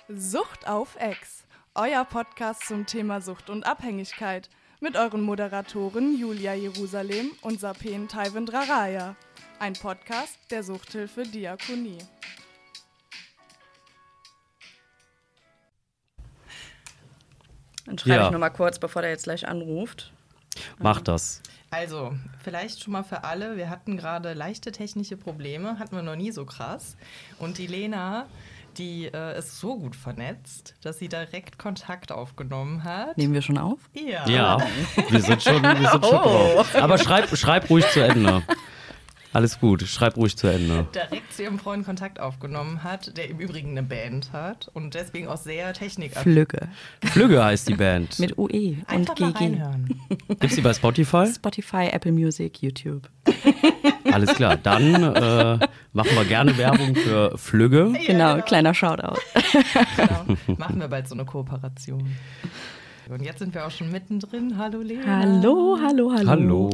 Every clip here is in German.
Sucht auf Ex, euer Podcast zum Thema Sucht und Abhängigkeit mit euren Moderatoren Julia Jerusalem und Sapen Taiwendraraya. Ein Podcast der Suchthilfe Diakonie. Dann schreibe ich noch mal kurz, bevor der jetzt gleich anruft. Mach das. Also, vielleicht schon mal für alle, wir hatten gerade leichte technische Probleme, hatten wir noch nie so krass. Und die Lena, die ist so gut vernetzt, dass sie direkt Kontakt aufgenommen hat. Nehmen wir schon auf? Ja, wir sind schon drauf. Aber schreib ruhig zu Ende. Alles gut, schreib ruhig zu Ende. Direkt zu ihrem Freund Kontakt aufgenommen hat, der im Übrigen eine Band hat und deswegen auch sehr technikaffin. Flügge. Flügge heißt die Band. Mit UE und Einfach mal GG. reinhören. Gibt's die bei Spotify? Spotify, Apple Music, YouTube. Alles klar, dann machen wir gerne Werbung für Flügge. Genau, kleiner Shoutout. Genau. Machen wir bald so eine Kooperation. Und jetzt sind wir auch schon mittendrin. Hallo Lena. Hallo. Hallo.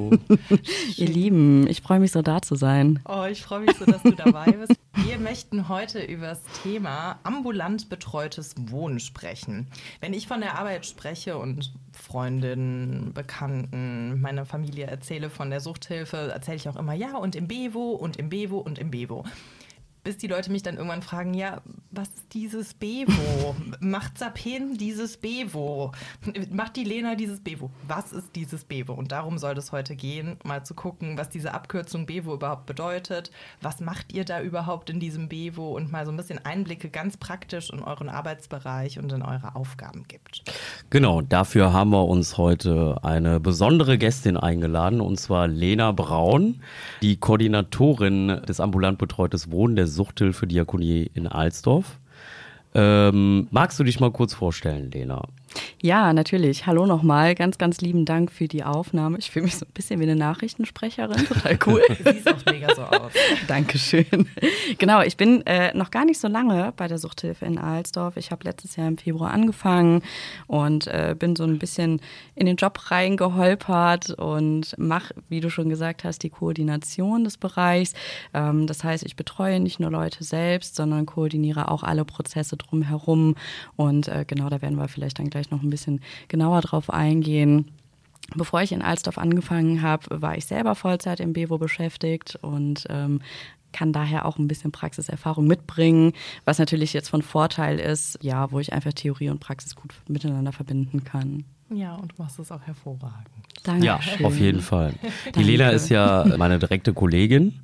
Ihr Lieben, ich freue mich so, da zu sein. Oh, ich freue mich so, dass du dabei bist. Wir möchten heute über das Thema ambulant betreutes Wohnen sprechen. Wenn ich von der Arbeit spreche und Freundinnen, Bekannten, meiner Familie erzähle von der Suchthilfe, erzähle ich auch immer, ja, und im Bevo und im Bevo und im Bevo. Bis die Leute mich dann irgendwann fragen, ja, was ist dieses Bevo? Macht Sapen dieses Bevo? Macht die Lena dieses Bevo? Was ist dieses Bevo? Und darum soll es heute gehen, mal zu gucken, was diese Abkürzung Bevo überhaupt bedeutet. Was macht ihr da überhaupt in diesem Bevo? Und mal so ein bisschen Einblicke ganz praktisch in euren Arbeitsbereich und in eure Aufgaben gibt. Genau, dafür haben wir uns heute eine besondere Gästin eingeladen, und zwar Lena Braun, die Koordinatorin des ambulant betreutes Wohnen der Suchthilfe Diakonie in Alsdorf. Magst du dich mal kurz vorstellen, Lena? Ja, natürlich. Hallo nochmal. Ganz, ganz lieben Dank für die Aufnahme. Ich fühle mich so ein bisschen wie eine Nachrichtensprecherin. Total cool. Du siehst auch mega so aus. Dankeschön. Genau, ich bin noch gar nicht so lange bei der Suchthilfe in Alsdorf. Ich habe letztes Jahr im Februar angefangen und bin so ein bisschen in den Job reingeholpert und mache, wie du schon gesagt hast, die Koordination des Bereichs. Das heißt, ich betreue nicht nur Leute selbst, sondern koordiniere auch alle Prozesse drumherum. Und genau, da werden wir vielleicht dann gleich noch ein bisschen genauer drauf eingehen. Bevor ich in Alsdorf angefangen habe, war ich selber Vollzeit im Bevo beschäftigt und kann daher auch ein bisschen Praxiserfahrung mitbringen, was natürlich jetzt von Vorteil ist, ja, wo ich einfach Theorie und Praxis gut miteinander verbinden kann. Ja, und du machst es auch hervorragend. Danke. Ja, auf jeden Fall. Die Lena ist ja meine direkte Kollegin.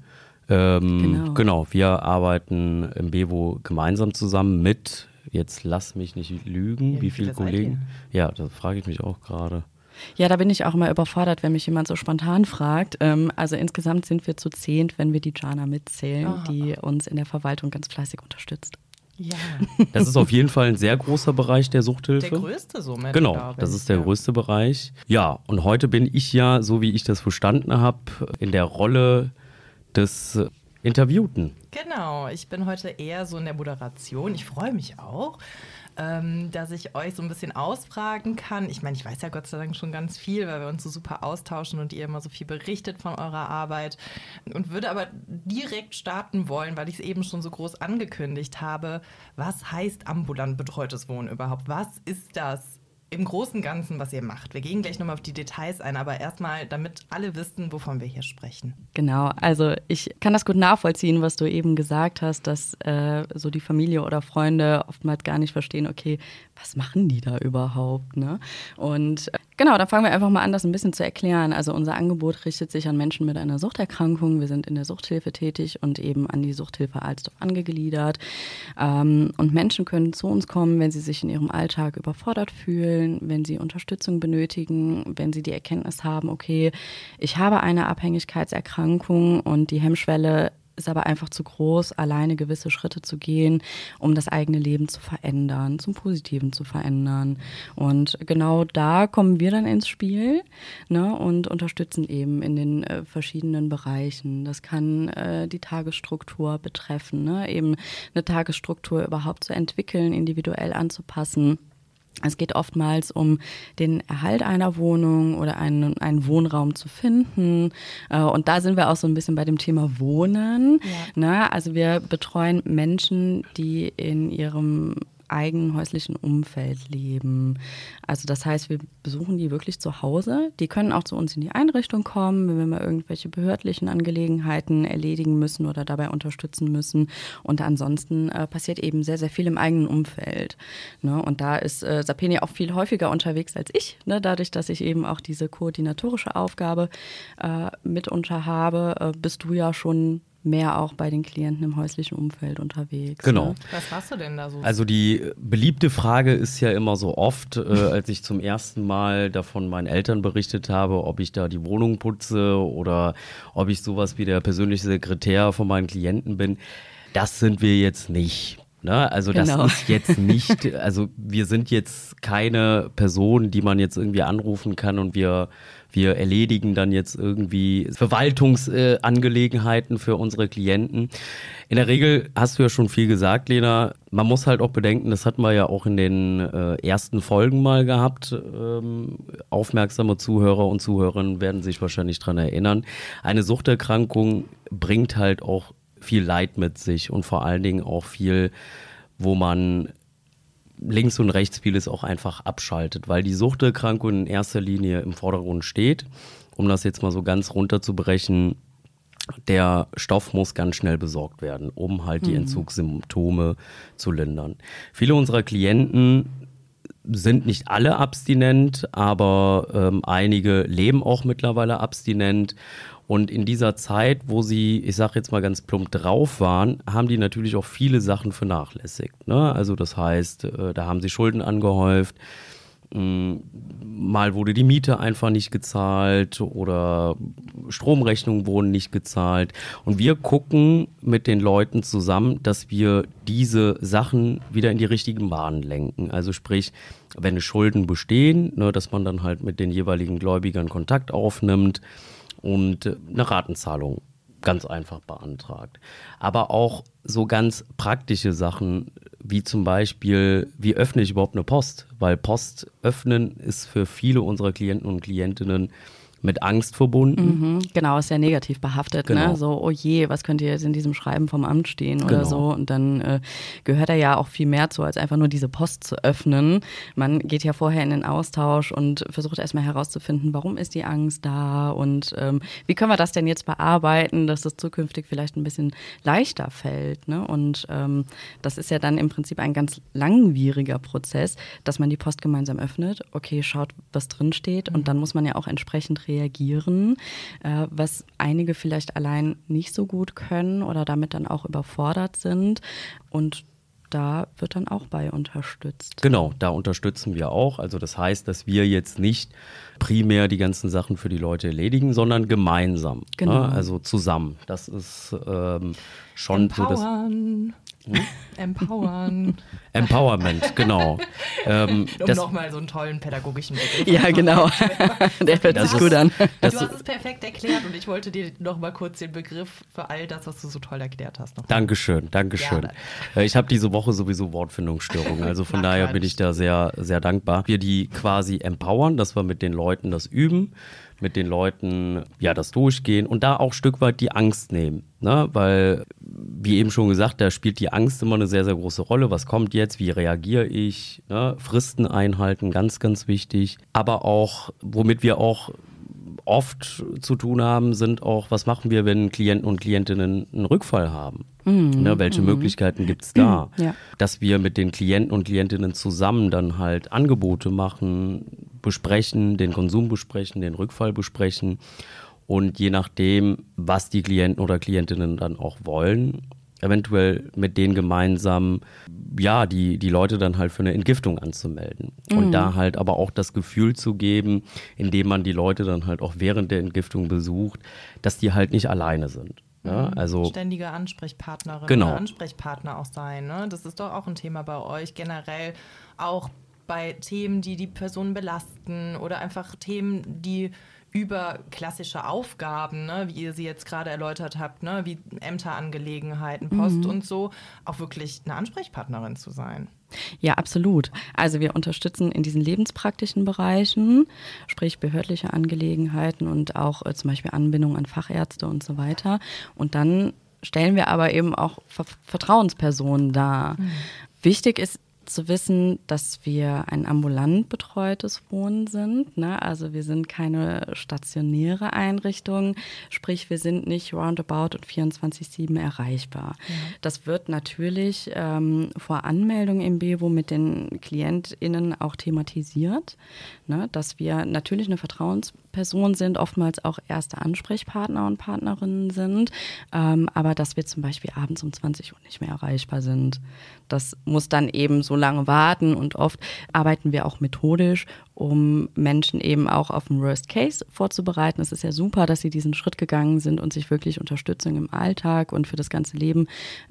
Genau, wir arbeiten im Bevo gemeinsam zusammen mit, jetzt lass mich nicht lügen, Ja, wie viele Kollegen? Ja, das frage ich mich auch gerade. Ja, da bin ich auch immer überfordert, wenn mich jemand so spontan fragt. Also insgesamt sind wir zu 10, wenn wir die Jana mitzählen, die uns in der Verwaltung ganz fleißig unterstützt. Ja, Das ist auf jeden Fall ein sehr großer Bereich der Suchthilfe. der größte somit. Genau, glaube das ich. ist der größte Bereich. Ja, und heute bin ich ja, so wie ich das verstanden habe, in der Rolle des Interviewten. Genau, ich bin heute eher so in der Moderation. Ich freue mich auch, dass ich euch so ein bisschen ausfragen kann. Ich meine, ich weiß ja Gott sei Dank schon ganz viel, weil wir uns so super austauschen und ihr immer so viel berichtet von eurer Arbeit. Und würde aber direkt starten wollen, weil ich es eben schon so groß angekündigt habe. Was heißt ambulant betreutes Wohnen überhaupt? Was ist das im Großen und Ganzen, was ihr macht? Wir gehen gleich nochmal auf die Details ein, aber erstmal, damit alle wissen, wovon wir hier sprechen. Genau, also ich kann das gut nachvollziehen, was du eben gesagt hast, dass so die Familie oder Freunde oftmals gar nicht verstehen, okay, was machen die da überhaupt, ne? Und genau, dann fangen wir einfach mal an, das ein bisschen zu erklären. Also unser Angebot richtet sich an Menschen mit einer Suchterkrankung. Wir sind in der Suchthilfe tätig und eben an die Suchthilfe Alsdorf angegliedert. Und Menschen können zu uns kommen, wenn sie sich in ihrem Alltag überfordert fühlen, wenn sie Unterstützung benötigen, wenn sie die Erkenntnis haben, okay, ich habe eine Abhängigkeitserkrankung und die Hemmschwelle ist aber einfach zu groß, alleine gewisse Schritte zu gehen, um das eigene Leben zu verändern, zum Positiven zu verändern. Und genau da kommen wir dann ins Spiel, ne, und unterstützen eben in den verschiedenen Bereichen. Das kann die Tagesstruktur betreffen, ne, eben eine Tagesstruktur überhaupt zu entwickeln, individuell anzupassen. Es geht oftmals um den Erhalt einer Wohnung oder einen Wohnraum zu finden. Und da sind wir auch so ein bisschen bei dem Thema Wohnen. Ja. Ne? Also wir betreuen Menschen, die in ihrem eigenen häuslichen Umfeld leben. Also das heißt, wir besuchen die wirklich zu Hause. Die können auch zu uns in die Einrichtung kommen, wenn wir mal irgendwelche behördlichen Angelegenheiten erledigen müssen oder dabei unterstützen müssen. Und ansonsten passiert eben sehr, sehr viel im eigenen Umfeld. Ne? Und da ist Sarpeen ja auch viel häufiger unterwegs als ich, ne? Dadurch, dass ich eben auch diese koordinatorische Aufgabe mitunter habe, bist du ja schon mehr auch bei den Klienten im häuslichen Umfeld unterwegs. Genau. Ne? Was hast du denn da so? Also die beliebte Frage ist ja immer so oft, als ich zum ersten Mal davon meinen Eltern berichtet habe, ob ich da die Wohnung putze oder ob ich sowas wie der persönliche Sekretär von meinen Klienten bin. Das sind wir jetzt nicht. Ne? Also das ist jetzt nicht, also wir sind jetzt keine Person, die man jetzt irgendwie anrufen kann und wir erledigen dann jetzt irgendwie Verwaltungsangelegenheiten für unsere Klienten. In der Regel hast du ja schon viel gesagt, Lena. Man muss halt auch bedenken, das hatten wir ja auch in den ersten Folgen mal gehabt. Aufmerksame Zuhörer und Zuhörerinnen werden sich wahrscheinlich daran erinnern. Eine Suchterkrankung bringt halt auch viel Leid mit sich und vor allen Dingen auch viel, wo man links und rechts vieles auch einfach abschaltet, weil die Suchterkrankung in erster Linie im Vordergrund steht. Um das jetzt mal so ganz runterzubrechen, der Stoff muss ganz schnell besorgt werden, um halt die Entzugssymptome zu lindern. Viele unserer Klienten sind nicht alle abstinent, aber einige leben auch mittlerweile abstinent. Und in dieser Zeit, wo sie, ich sage jetzt mal ganz plump, drauf waren, haben die natürlich auch viele Sachen vernachlässigt. Ne? Also das heißt, da haben sie Schulden angehäuft, mal wurde die Miete einfach nicht gezahlt oder Stromrechnungen wurden nicht gezahlt. Und wir gucken mit den Leuten zusammen, dass wir diese Sachen wieder in die richtigen Bahnen lenken. Also sprich, wenn Schulden bestehen, ne, dass man dann halt mit den jeweiligen Gläubigern Kontakt aufnimmt und eine Ratenzahlung ganz einfach beantragt. Aber auch so ganz praktische Sachen, wie zum Beispiel, wie öffne ich überhaupt eine Post? Weil Post öffnen ist für viele unserer Klienten und Klientinnen mit Angst verbunden. Genau, ist ja negativ behaftet. Genau. Ne? So, oh je, was könnte jetzt in diesem Schreiben vom Amt stehen oder so. Und dann gehört da ja auch viel mehr zu, als einfach nur diese Post zu öffnen. Man geht ja vorher in den Austausch und versucht erstmal herauszufinden, warum ist die Angst da und wie können wir das denn jetzt bearbeiten, dass das zukünftig vielleicht ein bisschen leichter fällt. Ne? Und das ist ja dann im Prinzip ein ganz langwieriger Prozess, dass man die Post gemeinsam öffnet, okay, schaut, was drin steht und dann muss man ja auch entsprechend reagieren, was einige vielleicht allein nicht so gut können oder damit dann auch überfordert sind. Und da wird dann auch bei unterstützt. Genau, da unterstützen wir auch. Also das heißt, dass wir jetzt nicht primär die ganzen Sachen für die Leute erledigen, sondern gemeinsam. Genau. Ne? Also zusammen. Das ist schon so das. Empowern. Empowerment, genau. Nochmal so einen tollen pädagogischen Begriff. Ja, genau. Der hört sich gut an. Du hast es perfekt erklärt und ich wollte dir nochmal kurz den Begriff für all das, was du so toll erklärt hast. Dankeschön. Ich habe diese Woche sowieso Wortfindungsstörungen, also von daher bin ich da sehr, sehr dankbar. Wir die quasi empowern, dass wir mit den Leuten das üben, mit den Leuten ja das durchgehen und da auch ein Stück weit die Angst nehmen. Ne? Weil, wie eben schon gesagt, da spielt die Angst immer eine sehr, sehr große Rolle. Was kommt jetzt? Wie reagiere ich? Ne? Fristen einhalten, ganz, ganz wichtig. Aber auch, womit wir auch oft zu tun haben, sind auch, was machen wir, wenn Klienten und Klientinnen einen Rückfall haben? Ne, welche Möglichkeiten gibt es da? Ja. Dass wir mit den Klienten und Klientinnen zusammen dann halt Angebote machen, besprechen, den Konsum besprechen, den Rückfall besprechen und je nachdem, was die Klienten oder Klientinnen dann auch wollen, eventuell mit denen gemeinsam, ja, die Leute dann halt für eine Entgiftung anzumelden. Und da halt aber auch das Gefühl zu geben, indem man die Leute dann halt auch während der Entgiftung besucht, dass die halt nicht alleine sind. Ja, also ständige Ansprechpartnerin oder Ansprechpartner auch sein. Ne? Das ist doch auch ein Thema bei euch, generell auch bei Themen, die die Person belasten oder einfach Themen, die über klassische Aufgaben, ne, wie ihr sie jetzt gerade erläutert habt, ne, wie Ämterangelegenheiten, Post und so, auch wirklich eine Ansprechpartnerin zu sein. Ja, absolut. Also wir unterstützen in diesen lebenspraktischen Bereichen, sprich behördliche Angelegenheiten und auch zum Beispiel Anbindung an Fachärzte und so weiter. Und dann stellen wir aber eben auch Vertrauenspersonen dar. Wichtig ist zu wissen, dass wir ein ambulant betreutes Wohnen sind, ne? Also wir sind keine stationäre Einrichtung, sprich wir sind nicht roundabout und 24/7 erreichbar. Ja. Das wird natürlich vor Anmeldung im BEWO mit den KlientInnen auch thematisiert, ne? Dass wir natürlich eine Vertrauensperson sind, oftmals auch erste Ansprechpartner und Partnerinnen sind, aber dass wir zum Beispiel abends um 20 Uhr nicht mehr erreichbar sind. Das muss dann eben so lange warten und oft arbeiten wir auch methodisch, um Menschen eben auch auf den Worst Case vorzubereiten. Es ist ja super, dass sie diesen Schritt gegangen sind und sich wirklich Unterstützung im Alltag und für das ganze Leben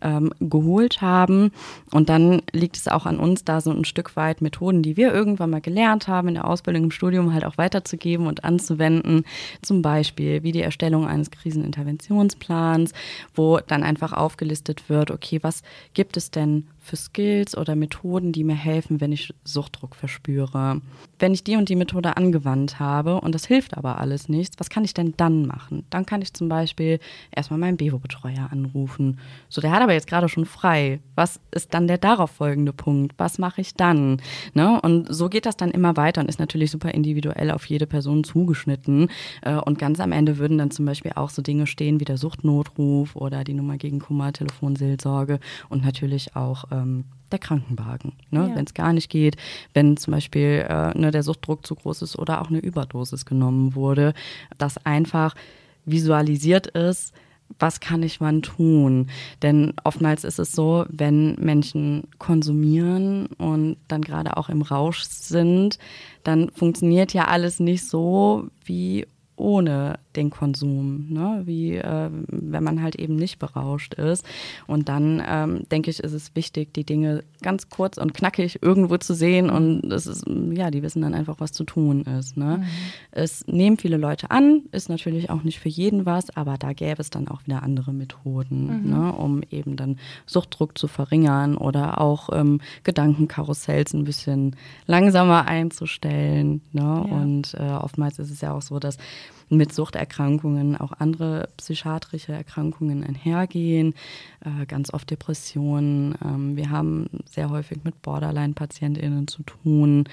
geholt haben. Und dann liegt es auch an uns, da so ein Stück weit Methoden, die wir irgendwann mal gelernt haben, in der Ausbildung, im Studium halt auch weiterzugeben und anzuwenden. Zum Beispiel wie die Erstellung eines Kriseninterventionsplans, wo dann einfach aufgelistet wird, okay, was gibt es denn für Skills oder Methoden, die mir helfen, wenn ich Suchtdruck verspüre. Wenn ich die und die Methode angewandt habe und das hilft aber alles nichts, was kann ich denn dann machen? Dann kann ich zum Beispiel erstmal meinen BEWO-Betreuer anrufen. So, der hat aber jetzt gerade schon frei. Was ist dann der darauf folgende Punkt? Was mache ich dann? Ne? Und so geht das dann immer weiter und ist natürlich super individuell auf jede Person zugeschnitten. Und ganz am Ende würden dann zum Beispiel auch so Dinge stehen wie der Suchtnotruf oder die Nummer gegen Kummer, Telefonseelsorge und natürlich auch der Krankenwagen, ne? Ja. Wenn es gar nicht geht, wenn zum Beispiel der Suchtdruck zu groß ist oder auch eine Überdosis genommen wurde, dass einfach visualisiert ist, was kann ich wann tun? Denn oftmals ist es so, wenn Menschen konsumieren und dann gerade auch im Rausch sind, dann funktioniert ja alles nicht so wie ohne den Konsum, ne? Wie wenn man halt eben nicht berauscht ist. Und dann, denke ich, ist es wichtig, die Dinge ganz kurz und knackig irgendwo zu sehen und es ist, ja, die wissen dann einfach, was zu tun ist. Ne? Mhm. Es nehmen viele Leute an, ist natürlich auch nicht für jeden was, aber da gäbe es dann auch wieder andere Methoden, ne? Um eben dann Suchtdruck zu verringern oder auch Gedankenkarussells ein bisschen langsamer einzustellen. Ne? Ja. Und oftmals ist es ja auch so, dass mit Suchterkrankungen auch andere psychiatrische Erkrankungen einhergehen, ganz oft Depressionen. Wir haben sehr häufig mit Borderline-PatientInnen zu tun,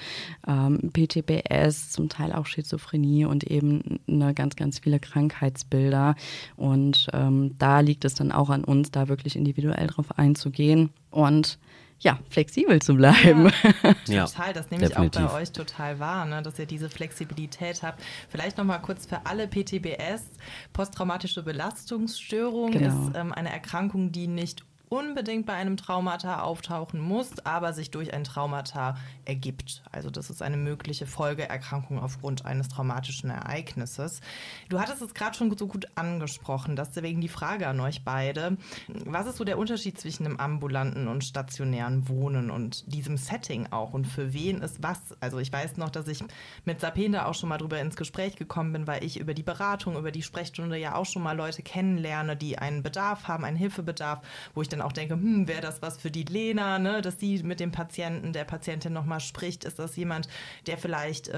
PTBS, zum Teil auch Schizophrenie und eben ganz, ganz viele Krankheitsbilder. Und da liegt es dann auch an uns, da wirklich individuell drauf einzugehen und ja, flexibel zu bleiben. Ja, total. Das nehme ich auch bei euch total wahr, ne, dass ihr diese Flexibilität habt. Vielleicht nochmal kurz für alle: PTBS, posttraumatische Belastungsstörung, ist eine Erkrankung, die nicht unbedingt bei einem Traumata auftauchen muss, aber sich durch ein Traumata ergibt. Also das ist eine mögliche Folgeerkrankung aufgrund eines traumatischen Ereignisses. Du hattest es gerade schon so gut angesprochen, deswegen die Frage an euch beide. Was ist so der Unterschied zwischen einem ambulanten und stationären Wohnen und diesem Setting auch? Und für wen ist was? Also ich weiß noch, dass ich mit Sapenda auch schon mal drüber ins Gespräch gekommen bin, weil ich über die Beratung, über die Sprechstunde ja auch schon mal Leute kennenlerne, die einen Bedarf haben, einen Hilfebedarf, wo ich dann auch denke, wäre das was für die Lena, ne? Dass sie mit dem Patienten, der Patientin nochmal spricht. Ist das jemand, der vielleicht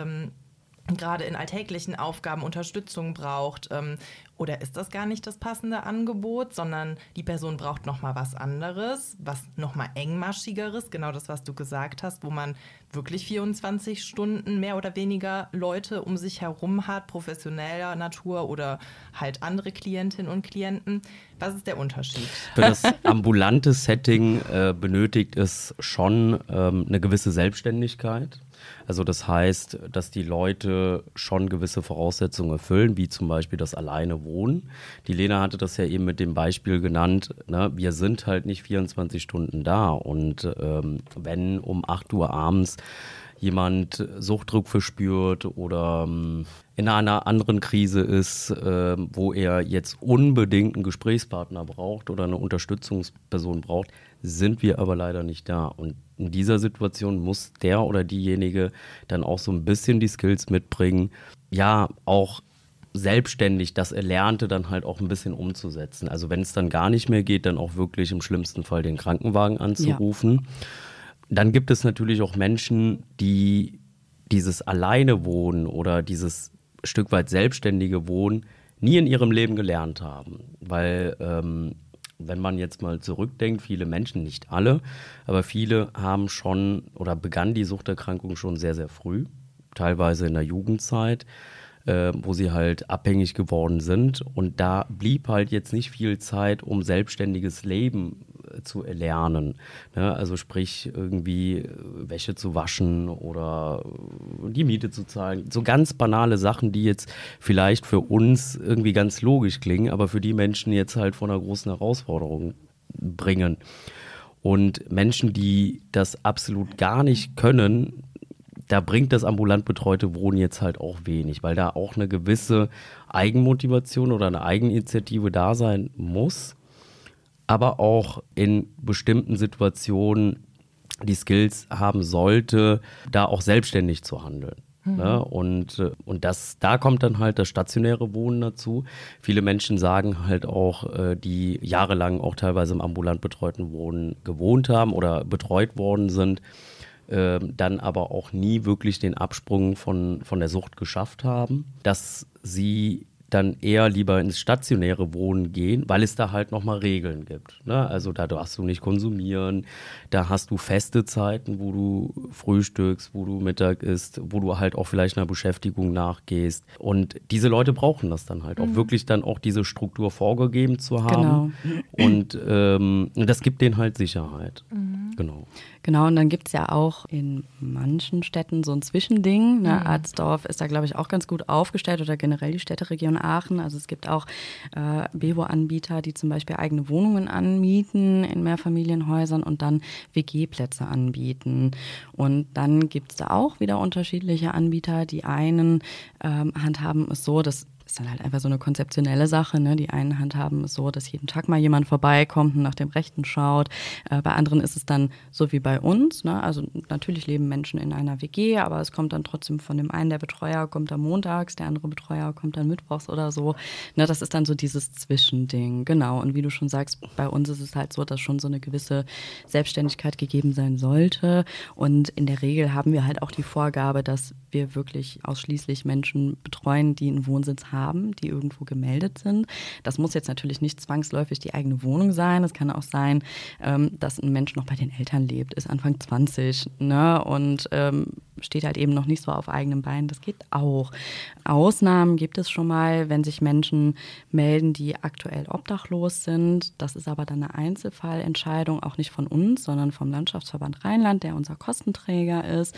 gerade in alltäglichen Aufgaben Unterstützung braucht? Oder ist das gar nicht das passende Angebot, sondern die Person braucht nochmal was anderes, was nochmal engmaschigeres, genau das, was du gesagt hast, wo man wirklich 24 Stunden mehr oder weniger Leute um sich herum hat, professioneller Natur oder halt andere Klientinnen und Klienten. Was ist der Unterschied? Für das ambulante Setting benötigt es schon eine gewisse Selbstständigkeit. Also das heißt, dass die Leute schon gewisse Voraussetzungen erfüllen, wie zum Beispiel das alleine Wohnen. Die Lena hatte das ja eben mit dem Beispiel genannt, ne? Wir sind halt nicht 24 Stunden da und wenn um 8 Uhr abends jemand Suchtdruck verspürt oder in einer anderen Krise ist, wo er jetzt unbedingt einen Gesprächspartner braucht oder eine Unterstützungsperson braucht, sind wir aber leider nicht da. Und in dieser Situation muss der oder diejenige dann auch so ein bisschen die Skills mitbringen, ja, auch selbstständig das Erlernte dann halt auch ein bisschen umzusetzen. Also wenn es dann gar nicht mehr geht, dann auch wirklich im schlimmsten Fall den Krankenwagen anzurufen. Ja. Dann gibt es natürlich auch Menschen, die dieses alleine Wohnen oder dieses Stück weit selbstständige Wohnen nie in ihrem Leben gelernt haben, weil wenn man jetzt mal zurückdenkt, viele Menschen, nicht alle, aber viele haben schon oder begannen die Suchterkrankung schon sehr, sehr früh, teilweise in der Jugendzeit, wo sie halt abhängig geworden sind. Und da blieb halt jetzt nicht viel Zeit, um selbstständiges Leben zu erlernen. Ne? Also sprich irgendwie Wäsche zu waschen oder die Miete zu zahlen. So ganz banale Sachen, die jetzt vielleicht für uns irgendwie ganz logisch klingen, aber für die Menschen jetzt halt vor einer großen Herausforderung bringen. Und Menschen, die das absolut gar nicht können, da bringt das ambulant betreute Wohnen jetzt halt auch wenig, weil da auch eine gewisse Eigenmotivation oder eine Eigeninitiative da sein muss, aber auch in bestimmten Situationen die Skills haben sollte, da auch selbstständig zu handeln. Ne? Und da kommt dann halt das stationäre Wohnen dazu. Viele Menschen sagen halt auch, die jahrelang auch teilweise im ambulant betreuten Wohnen gewohnt haben oder betreut worden sind, dann aber auch nie wirklich den Absprung von der Sucht geschafft haben, dass sie dann eher lieber ins stationäre Wohnen gehen, weil es da halt nochmal Regeln gibt. Ne? Also da darfst du nicht konsumieren, da hast du feste Zeiten, wo du frühstückst, wo du Mittag isst, wo du halt auch vielleicht einer Beschäftigung nachgehst. Und diese Leute brauchen das dann halt auch wirklich dann auch diese Struktur vorgegeben zu haben. Genau. Und das gibt denen halt Sicherheit. Genau, und dann gibt es ja auch in manchen Städten so ein Zwischending. Ne? Alsdorf ist da, glaube ich, auch ganz gut aufgestellt oder generell die Städteregion Aachen. Also es gibt auch BEWO-Anbieter, die zum Beispiel eigene Wohnungen anmieten in Mehrfamilienhäusern und dann WG-Plätze anbieten. Und dann gibt es da auch wieder unterschiedliche Anbieter. Die einen handhaben es so, dass ist dann halt einfach so eine konzeptionelle Sache. Ne? Die einen handhaben es so, dass jeden Tag mal jemand vorbeikommt und nach dem Rechten schaut. Bei anderen ist es dann so wie bei uns. Ne? Also natürlich leben Menschen in einer WG, aber es kommt dann trotzdem von dem einen, der Betreuer kommt dann montags, der andere Betreuer kommt dann mittwochs oder so. Ne? Das ist dann so dieses Zwischending. Genau. Und wie du schon sagst, bei uns ist es halt so, dass schon so eine gewisse Selbstständigkeit gegeben sein sollte. Und in der Regel haben wir halt auch die Vorgabe, dass wir wirklich ausschließlich Menschen betreuen, die einen Wohnsitz haben, die irgendwo gemeldet sind. Das muss jetzt natürlich nicht zwangsläufig die eigene Wohnung sein. Es kann auch sein, dass ein Mensch noch bei den Eltern lebt, ist Anfang 20, ne, und steht halt eben noch nicht so auf eigenem Bein. Das geht auch. Ausnahmen gibt es schon mal, wenn sich Menschen melden, die aktuell obdachlos sind. Das ist aber dann eine Einzelfallentscheidung, auch nicht von uns, sondern vom Landschaftsverband Rheinland, der unser Kostenträger ist.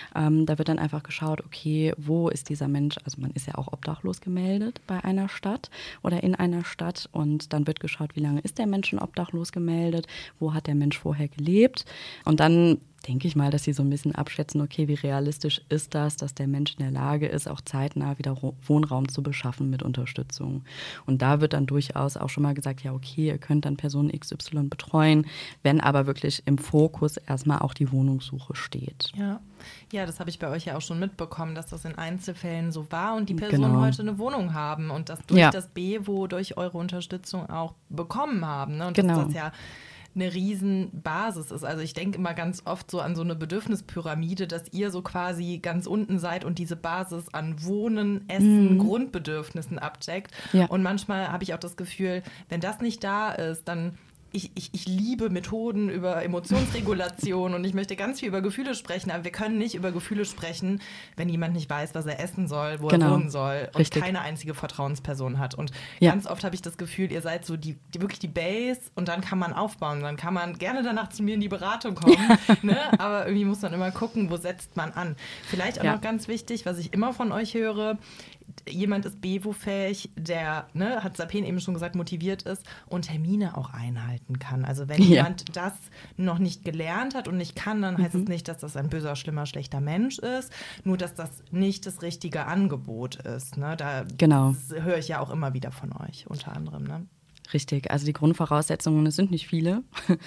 Da wird dann einfach geschaut, okay, wo ist dieser Mensch, also man ist ja auch obdachlos gemeldet bei einer Stadt oder in einer Stadt, und dann wird geschaut, wie lange ist der Mensch schon obdachlos gemeldet, wo hat der Mensch vorher gelebt, und dann denke ich mal, dass sie so ein bisschen abschätzen, okay, wie realistisch ist das, dass der Mensch in der Lage ist, auch zeitnah wieder Wohnraum zu beschaffen mit Unterstützung. Und da wird dann durchaus auch schon mal gesagt, ja okay, ihr könnt dann Person XY betreuen, wenn aber wirklich im Fokus erstmal auch die Wohnungssuche steht. Ja, das habe ich bei euch ja auch schon mitbekommen, dass das in Einzelfällen so war und die Personen heute eine Wohnung haben und das durch das BEWO, durch eure Unterstützung auch bekommen haben. Ne? Und dass das ja eine Riesenbasis ist. Also ich denke immer ganz oft so an so eine Bedürfnispyramide, dass ihr so quasi ganz unten seid und diese Basis an Wohnen, Essen, Grundbedürfnissen abdeckt. Ja. Und manchmal habe ich auch das Gefühl, wenn das nicht da ist, dann ich liebe Methoden über Emotionsregulation und ich möchte ganz viel über Gefühle sprechen, aber wir können nicht über Gefühle sprechen, wenn jemand nicht weiß, was er essen soll, wo er wohnen soll und keine einzige Vertrauensperson hat. Und ganz oft habe ich das Gefühl, ihr seid so wirklich die Base und dann kann man aufbauen. Dann kann man gerne danach zu mir in die Beratung kommen, ne? Aber irgendwie muss man immer gucken, wo setzt man an. Vielleicht auch noch ganz wichtig, was ich immer von euch höre, jemand ist BEWO-fähig, der, ne, hat Sapen eben schon gesagt, motiviert ist und Termine auch einhalten kann. Also wenn jemand das noch nicht gelernt hat und nicht kann, dann heißt es nicht, dass das ein böser, schlimmer, schlechter Mensch ist, nur dass das nicht das richtige Angebot ist. Ne? Das höre ich ja auch immer wieder von euch, unter anderem. Ne? Richtig, also die Grundvoraussetzungen, es sind nicht viele,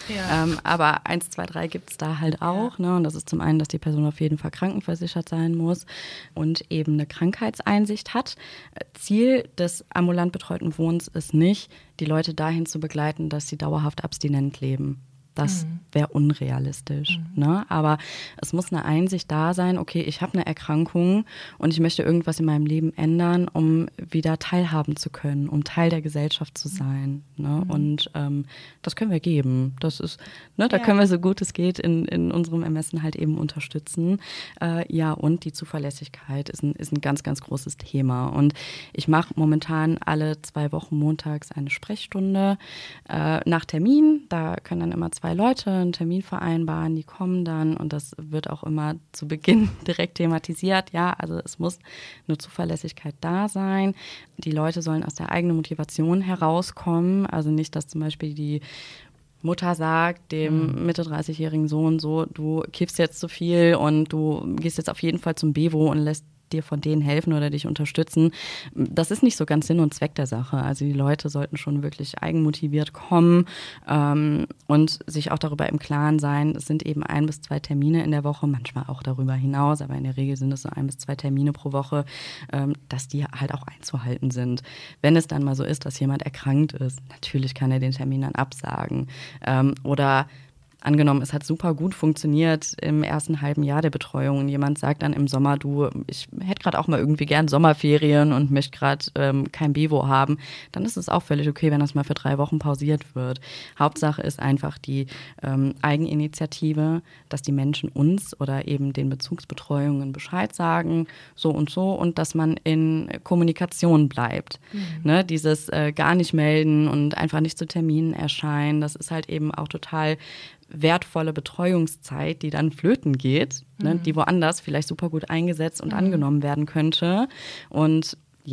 aber 1, 2, 3 gibt es da halt auch. Ne? Und das ist zum einen, dass die Person auf jeden Fall krankenversichert sein muss und eben eine Krankheitseinsicht hat. Ziel des ambulant betreuten Wohnens ist nicht, die Leute dahin zu begleiten, dass sie dauerhaft abstinent leben. Das wäre unrealistisch. Ne? Aber es muss eine Einsicht da sein, okay, ich habe eine Erkrankung und ich möchte irgendwas in meinem Leben ändern, um wieder teilhaben zu können, um Teil der Gesellschaft zu sein. Ne? Und das können wir geben. Das ist, ne, da können wir so gut es geht in unserem Ermessen halt eben unterstützen. Ja, und die Zuverlässigkeit ist ein ganz, ganz großes Thema. Und ich mache momentan alle 2 Wochen montags eine Sprechstunde nach Termin. Da können dann immer 2 Leute einen Termin vereinbaren, die kommen dann und das wird auch immer zu Beginn direkt thematisiert. Ja, also es muss eine Zuverlässigkeit da sein. Die Leute sollen aus der eigenen Motivation herauskommen. Also nicht, dass zum Beispiel die Mutter sagt dem Mitte 30-jährigen Sohn so, du kiffst jetzt zu viel und du gehst jetzt auf jeden Fall zum Bevo und lässt dir von denen helfen oder dich unterstützen. Das ist nicht so ganz Sinn und Zweck der Sache. Also die Leute sollten schon wirklich eigenmotiviert kommen und sich auch darüber im Klaren sein, es sind eben 1 bis 2 Termine in der Woche, manchmal auch darüber hinaus, aber in der Regel sind es so 1 bis 2 Termine pro Woche, dass die halt auch einzuhalten sind. Wenn es dann mal so ist, dass jemand erkrankt ist, natürlich kann er den Termin dann absagen. Oder angenommen, es hat super gut funktioniert im ersten halben Jahr der Betreuung und jemand sagt dann im Sommer, du, ich hätte gerade auch mal irgendwie gern Sommerferien und möchte gerade kein Bevo haben, dann ist es auch völlig okay, wenn das mal für 3 Wochen pausiert wird. Hauptsache ist einfach die Eigeninitiative, dass die Menschen uns oder eben den Bezugsbetreuungen Bescheid sagen, so und dass man in Kommunikation bleibt. Ne, dieses gar nicht melden und einfach nicht zu Terminen erscheinen, das ist halt eben auch total wertvolle Betreuungszeit, die dann flöten geht, ne, die woanders vielleicht super gut eingesetzt und angenommen werden könnte. Und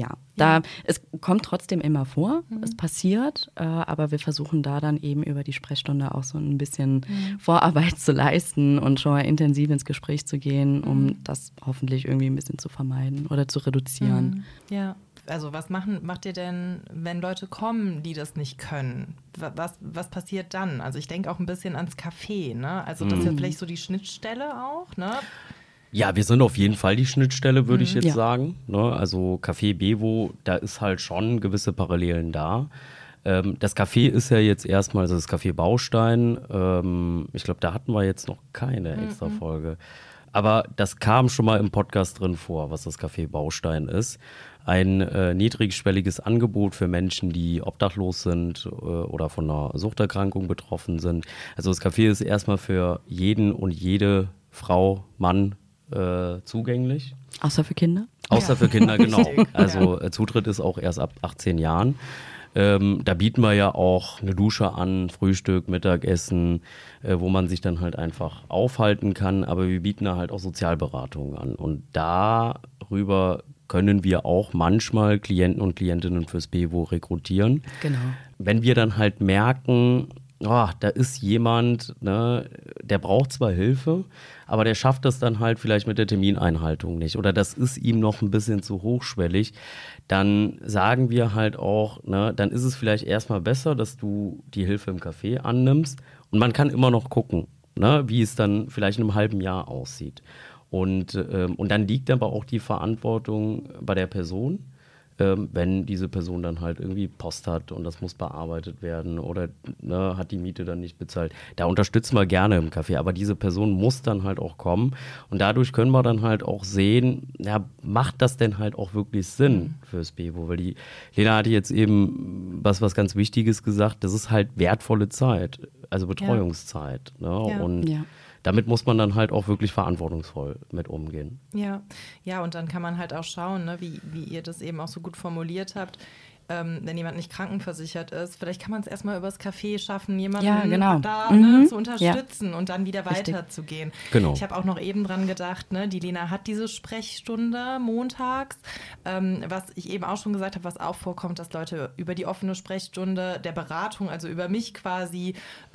es kommt trotzdem immer vor, es passiert, aber wir versuchen da dann eben über die Sprechstunde auch so ein bisschen Vorarbeit zu leisten und schon mal intensiv ins Gespräch zu gehen, um das hoffentlich irgendwie ein bisschen zu vermeiden oder zu reduzieren. Ja. Also was macht ihr denn, wenn Leute kommen, die das nicht können? Was passiert dann? Also ich denke auch ein bisschen ans Café, ne? Also das ist ja vielleicht so die Schnittstelle auch, ne? Ja, wir sind auf jeden Fall die Schnittstelle, würde ich jetzt sagen. Ne? Also Café Bevo, da ist halt schon gewisse Parallelen da. Das Café ist ja jetzt erstmal, also das Café Baustein. Ich glaube, da hatten wir jetzt noch keine extra Folge. Aber das kam schon mal im Podcast drin vor, was das Café Baustein ist. Ein niedrigschwelliges Angebot für Menschen, die obdachlos sind oder von einer Suchterkrankung betroffen sind. Also das Café ist erstmal für jeden und jede Frau, Mann zugänglich. Außer für Kinder? Außer für Kinder, genau. Also Zutritt ist auch erst ab 18 Jahren. Da bieten wir ja auch eine Dusche an, Frühstück, Mittagessen, wo man sich dann halt einfach aufhalten kann. Aber wir bieten da halt auch Sozialberatungen an. Und darüber können wir auch manchmal Klienten und Klientinnen fürs Bevo rekrutieren. Genau. Wenn wir dann halt merken, da ist jemand, ne, der braucht zwar Hilfe, aber der schafft das dann halt vielleicht mit der Termineinhaltung nicht oder das ist ihm noch ein bisschen zu hochschwellig, dann sagen wir halt auch, ne, dann ist es vielleicht erstmal besser, dass du die Hilfe im Café annimmst und man kann immer noch gucken, ne, wie es dann vielleicht in einem halben Jahr aussieht. Und dann liegt aber auch die Verantwortung bei der Person, wenn diese Person dann halt irgendwie Post hat und das muss bearbeitet werden oder hat die Miete dann nicht bezahlt. Da unterstützen wir gerne im Café, aber diese Person muss dann halt auch kommen und dadurch können wir dann halt auch sehen, macht das denn halt auch wirklich Sinn fürs Bevo? Weil die Lena hatte jetzt eben was ganz Wichtiges gesagt, das ist halt wertvolle Zeit, also Betreuungszeit. Ne? Und damit muss man dann halt auch wirklich verantwortungsvoll mit umgehen. Ja, und dann kann man halt auch schauen, ne, wie ihr das eben auch so gut formuliert habt. Wenn jemand nicht krankenversichert ist, vielleicht kann man es erstmal übers Café schaffen, jemanden da zu unterstützen und dann wieder weiterzugehen. Genau. Ich habe auch noch eben dran gedacht, ne, die Lena hat diese Sprechstunde montags, was ich eben auch schon gesagt habe, was auch vorkommt, dass Leute über die offene Sprechstunde der Beratung, also über mich quasi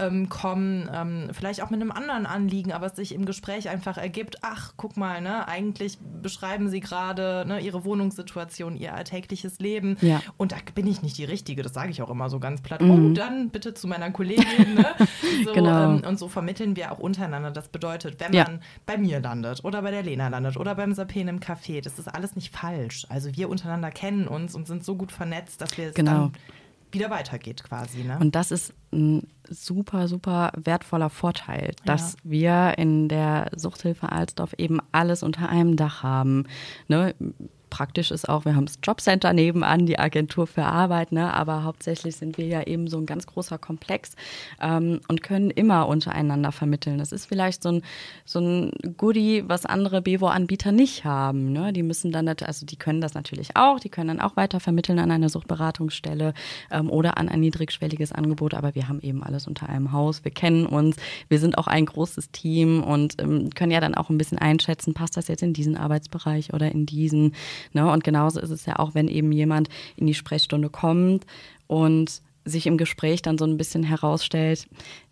kommen, vielleicht auch mit einem anderen Anliegen, aber es sich im Gespräch einfach ergibt, ach, guck mal, ne, eigentlich beschreiben sie gerade, ne, ihre Wohnungssituation, ihr alltägliches Leben und da bin ich nicht die Richtige, das sage ich auch immer so ganz platt. Oh, dann bitte zu meiner Kollegin. Ne? So, genau. Und so vermitteln wir auch untereinander. Das bedeutet, wenn man bei mir landet oder bei der Lena landet oder beim Sapen im Café, das ist alles nicht falsch. Also wir untereinander kennen uns und sind so gut vernetzt, dass wir es dann wieder weitergeht quasi. Ne? Und das ist ein super, super wertvoller Vorteil, dass wir in der Suchthilfe Alsdorf eben alles unter einem Dach haben. Ne? Praktisch ist auch, wir haben das Jobcenter nebenan, die Agentur für Arbeit, ne? Aber hauptsächlich sind wir ja eben so ein ganz großer Komplex und können immer untereinander vermitteln. Das ist vielleicht so ein Goodie, was andere Bevo-Anbieter nicht haben. Ne? Die müssen dann, also die können das natürlich auch, die können dann auch weiter vermitteln an eine Suchtberatungsstelle oder an ein niedrigschwelliges Angebot, aber wir haben eben alles unter einem Haus, wir kennen uns, wir sind auch ein großes Team und können ja dann auch ein bisschen einschätzen, passt das jetzt in diesen Arbeitsbereich oder in diesen. Ne? Und genauso ist es ja auch, wenn eben jemand in die Sprechstunde kommt und sich im Gespräch dann so ein bisschen herausstellt,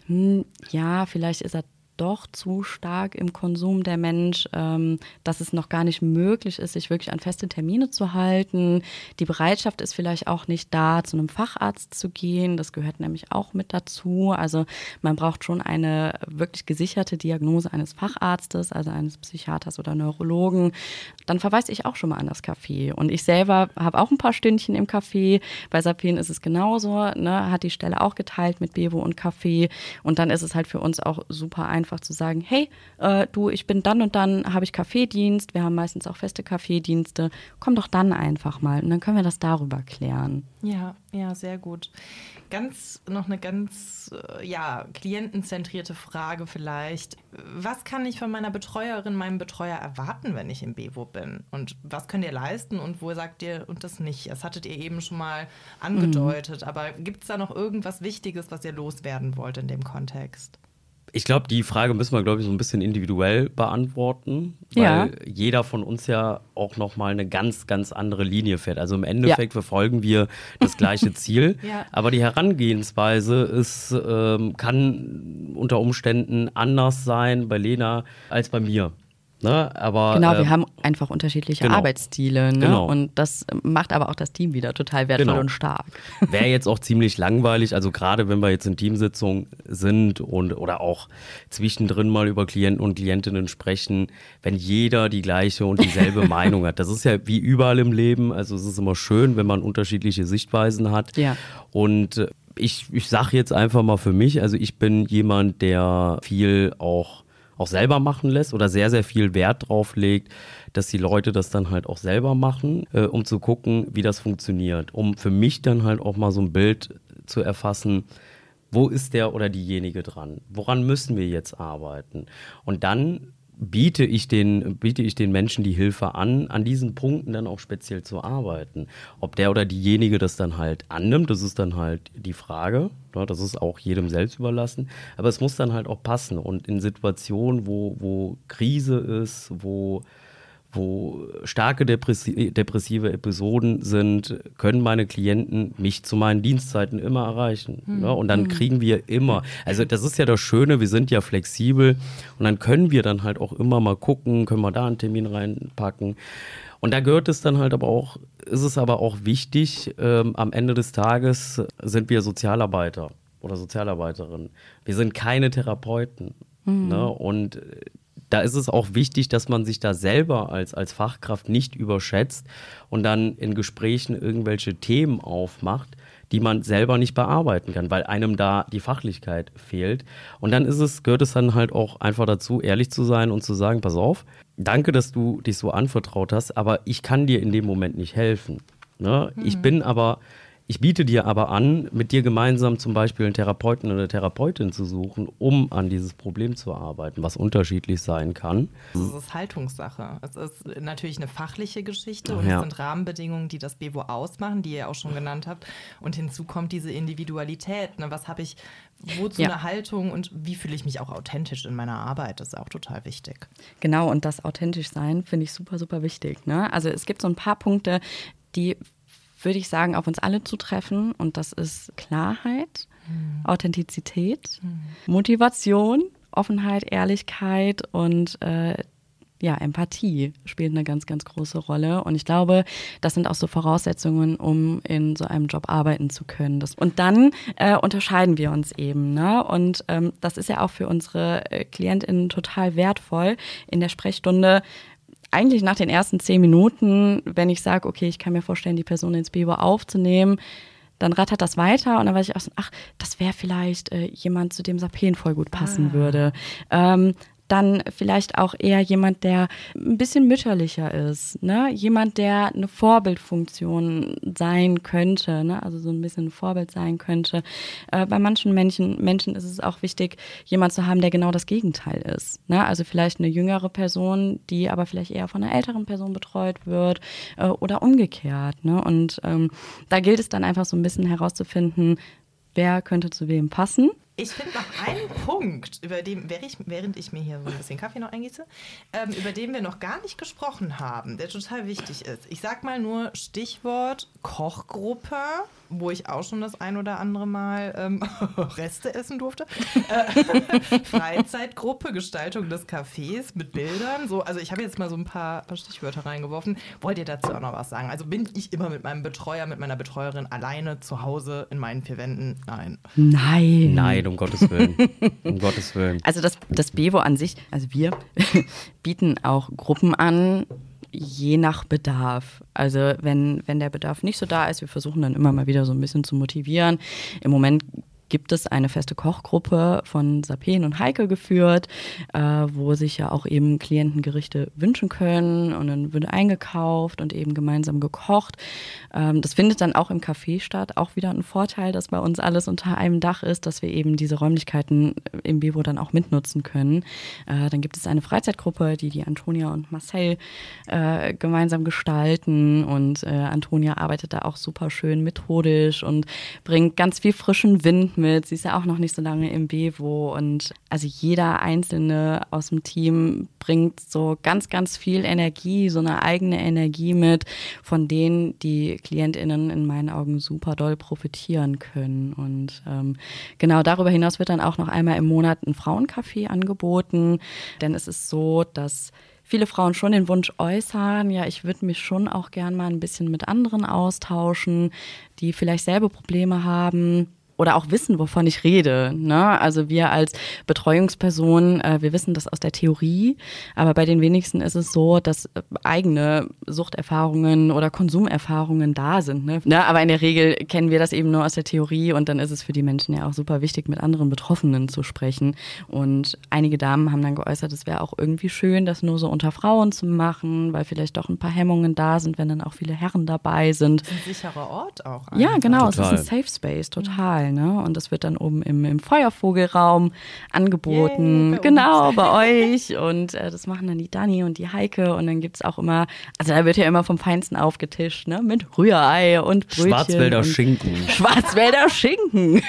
ja, vielleicht ist er doch zu stark im Konsum der Mensch, dass es noch gar nicht möglich ist, sich wirklich an feste Termine zu halten. Die Bereitschaft ist vielleicht auch nicht da, zu einem Facharzt zu gehen. Das gehört nämlich auch mit dazu. Also man braucht schon eine wirklich gesicherte Diagnose eines Facharztes, also eines Psychiaters oder Neurologen. Dann verweise ich auch schon mal an das Café. Und ich selber habe auch ein paar Stündchen im Café. Bei Sapien ist es genauso, ne? Hat die Stelle auch geteilt mit Bevo und Café. Und dann ist es halt für uns auch super einfach zu sagen, hey, du, ich bin dann und dann, habe ich Kaffeedienst, wir haben meistens auch feste Kaffeedienste, komm doch dann einfach mal und dann können wir das darüber klären. Ja, sehr gut. Noch eine ganz klientenzentrierte Frage vielleicht. Was kann ich von meiner Betreuerin, meinem Betreuer erwarten, wenn ich im Bevo bin? Und was könnt ihr leisten und wo sagt ihr und das nicht? Das hattet ihr eben schon mal angedeutet, aber gibt es da noch irgendwas Wichtiges, was ihr loswerden wollt in dem Kontext? Ich glaube, die Frage müssen wir, glaube ich, so ein bisschen individuell beantworten, weil jeder von uns ja auch nochmal eine ganz, ganz andere Linie fährt. Also im Endeffekt verfolgen wir das gleiche Ziel, aber die Herangehensweise kann unter Umständen anders sein bei Lena als bei mir. Ne? Aber, genau, wir haben einfach unterschiedliche Arbeitsstile. Ne? Genau. Und das macht aber auch das Team wieder total wertvoll und stark. Wäre jetzt auch ziemlich langweilig, also gerade wenn wir jetzt in Teamsitzungen sind oder auch zwischendrin mal über Klienten und Klientinnen sprechen, wenn jeder die gleiche und dieselbe Meinung hat. Das ist ja wie überall im Leben, also es ist immer schön, wenn man unterschiedliche Sichtweisen hat. Ja. Und ich sage jetzt einfach mal für mich, also ich bin jemand, der viel auch selber machen lässt oder sehr, sehr viel Wert drauf legt, dass die Leute das dann halt auch selber machen, um zu gucken, wie das funktioniert. Um für mich dann halt auch mal so ein Bild zu erfassen, wo ist der oder diejenige dran? Woran müssen wir jetzt arbeiten? Und dann biete ich den Menschen die Hilfe an diesen Punkten dann auch speziell zu arbeiten. Ob der oder diejenige das dann halt annimmt, das ist dann halt die Frage. Ja, das ist auch jedem selbst überlassen. Aber es muss dann halt auch passen. Und in Situationen, wo Krise ist, wo starke depressive Episoden sind, können meine Klienten mich zu meinen Dienstzeiten immer erreichen. Ja, und dann kriegen wir immer, also das ist ja das Schöne, wir sind ja flexibel und dann können wir dann halt auch immer mal gucken, können wir da einen Termin reinpacken. Und da gehört es dann halt ist es aber auch wichtig, am Ende des Tages sind wir Sozialarbeiter oder Sozialarbeiterin. Wir sind keine Therapeuten. Ne? Und da ist es auch wichtig, dass man sich da selber als Fachkraft nicht überschätzt und dann in Gesprächen irgendwelche Themen aufmacht, die man selber nicht bearbeiten kann, weil einem da die Fachlichkeit fehlt. Und dann gehört es dann halt auch einfach dazu, ehrlich zu sein und zu sagen, pass auf, danke, dass du dich so anvertraut hast, aber ich kann dir in dem Moment nicht helfen. Ne? Ich biete dir aber an, mit dir gemeinsam zum Beispiel einen Therapeuten oder Therapeutin zu suchen, um an dieses Problem zu arbeiten, was unterschiedlich sein kann. Das ist Haltungssache. Es ist natürlich eine fachliche Geschichte und es sind Rahmenbedingungen, die das Bevo ausmachen, die ihr auch schon genannt habt. Und hinzu kommt diese Individualität. Ne? Was habe ich, wozu eine Haltung und wie fühle ich mich auch authentisch in meiner Arbeit? Das ist auch total wichtig. Genau, und das authentisch sein finde ich super, super wichtig. Ne? Also es gibt so ein paar Punkte, die würde ich sagen, auf uns alle zutreffen. Und das ist Klarheit, Authentizität, Motivation, Offenheit, Ehrlichkeit und Empathie spielt eine ganz, ganz große Rolle. Und ich glaube, das sind auch so Voraussetzungen, um in so einem Job arbeiten zu können. Und dann unterscheiden wir uns eben. Ne? Und das ist ja auch für unsere KlientInnen total wertvoll in der Sprechstunde. Eigentlich nach den ersten 10 Minuten, wenn ich sage, okay, ich kann mir vorstellen, die Person ins Bevo aufzunehmen, dann rattert das weiter und dann weiß ich auch so, ach, das wäre vielleicht jemand, zu dem Sapen voll gut passen würde. Dann vielleicht auch eher jemand, der ein bisschen mütterlicher ist, ne? Jemand, der eine Vorbildfunktion sein könnte, ne? Also so ein bisschen ein Vorbild sein könnte. Bei manchen Menschen ist es auch wichtig, jemand zu haben, der genau das Gegenteil ist, ne? Also vielleicht eine jüngere Person, die aber vielleicht eher von einer älteren Person betreut wird oder umgekehrt, ne? Und da gilt es dann einfach so ein bisschen herauszufinden, wer könnte zu wem passen. Ich finde noch einen Punkt, über den, während ich mir hier so ein bisschen Kaffee noch eingieße, über den wir noch gar nicht gesprochen haben, der total wichtig ist. Ich sag mal nur Stichwort Kochgruppe, wo ich auch schon das ein oder andere Mal Reste essen durfte. Freizeitgruppe, Gestaltung des Cafés mit Bildern. So, also ich habe jetzt mal so ein paar Stichwörter reingeworfen. Wollt ihr dazu auch noch was sagen? Also bin ich immer mit meinem Betreuer, mit meiner Betreuerin alleine zu Hause in meinen 4 Wänden? Nein, um Gottes Willen. Um Gottes Willen. Also das Bevo an sich, also wir bieten auch Gruppen an, je nach Bedarf. Also wenn der Bedarf nicht so da ist, wir versuchen dann immer mal wieder so ein bisschen zu motivieren. Im Moment gibt es eine feste Kochgruppe von Sapen und Heike geführt, wo sich ja auch eben Klienten Gerichte wünschen können und dann wird eingekauft und eben gemeinsam gekocht. Das findet dann auch im Café statt, auch wieder ein Vorteil, dass bei uns alles unter einem Dach ist, dass wir eben diese Räumlichkeiten im Bevo dann auch mitnutzen können. Dann gibt es eine Freizeitgruppe, die Antonia und Marcel gemeinsam gestalten und Antonia arbeitet da auch super schön methodisch und bringt ganz viel frischen Wind mit. Sie ist ja auch noch nicht so lange im Bevo und also jeder Einzelne aus dem Team bringt so ganz, ganz viel Energie, so eine eigene Energie mit, von denen die KlientInnen in meinen Augen super doll profitieren können. Und genau darüber hinaus wird dann auch noch einmal im Monat ein Frauencafé angeboten, denn es ist so, dass viele Frauen schon den Wunsch äußern, ja, ich würde mich schon auch gern mal ein bisschen mit anderen austauschen, die vielleicht selber Probleme haben oder auch wissen, wovon ich rede, ne? Also wir als Betreuungsperson, wir wissen das aus der Theorie, aber bei den wenigsten ist es so, dass eigene Suchterfahrungen oder Konsumerfahrungen da sind, ne? Aber in der Regel kennen wir das eben nur aus der Theorie und dann ist es für die Menschen ja auch super wichtig, mit anderen Betroffenen zu sprechen. Und einige Damen haben dann geäußert, es wäre auch irgendwie schön, das nur so unter Frauen zu machen, weil vielleicht doch ein paar Hemmungen da sind, wenn dann auch viele Herren dabei sind. Das ist ein sicherer Ort auch. Einfach. Ja, genau, Total. es ist ein Safe Space, total. Ne? Und das wird dann oben im Feuervogelraum angeboten. Yay, genau, bei euch. Und das machen dann die Dani und die Heike. Und dann gibt es auch immer, also da wird ja immer vom Feinsten aufgetischt, ne? Mit Rührei und Brötchen. Schwarzwälder Schinken. Schwarzwälder Schinken.